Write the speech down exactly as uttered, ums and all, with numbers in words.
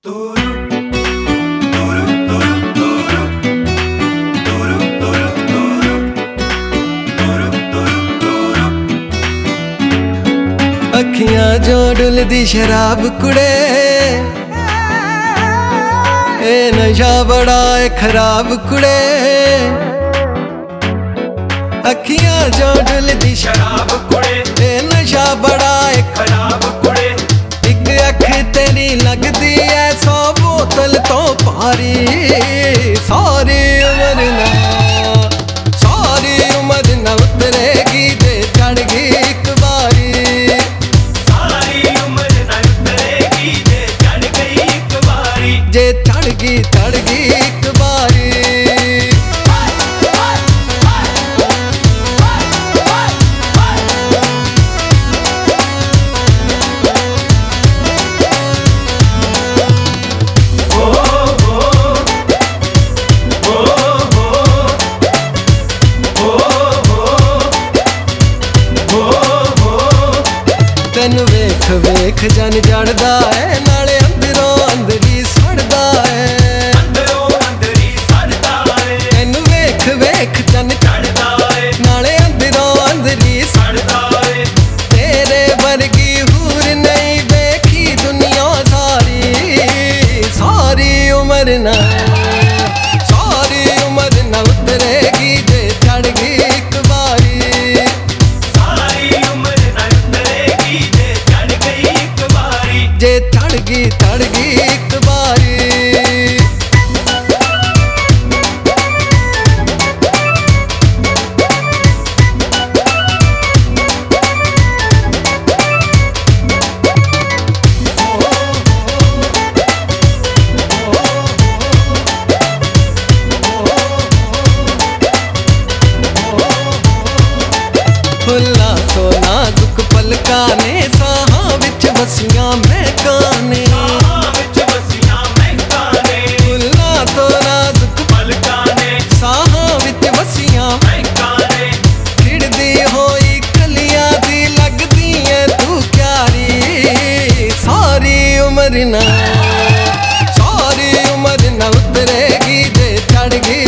अखियां जो डुलदी शराब कुड़े, ए नशा बड़ा है खराब कुड़े। अखियां जो डुलदी शराब कुड़े, ए नशा बड़ा है खराब कुड़े। एक अख तेरी लगदी है सौ बोतल तो भारी, सारी उम्र ना सारी उम्र ना उतरेगी ते चढ़गी एक बारी। जे चढ़गी चढ़गी एक बारी। तेन वेख वेख जन जड़दा है, नाले अंदरों अंदरी सड़दा है। अंदरों अंदरी सड़दा है। तेन वेख वेख जन जड़दा है, नाले अंदरों अंदरी सड़दा है। तेरे वर्गी हूर नहीं देखी दुनिया सारी, सारी उम्र ना सारी उम्र ना उतरेगी जे चढ़गी एक बारी। जे चढ़गी चढ़गी एक बारी। फुल्ला तो नाजुक पलका ने, साहां विच वसियां महकां ने। फुल्ला तो नाजुक पलका ने, साहां विच वसियां महकां ने। खिड़दी होई कलियां दी लगदी है तू क्यारी, सारी उम्र ना सारी उम्र ना उतरेगी जे चढ़गी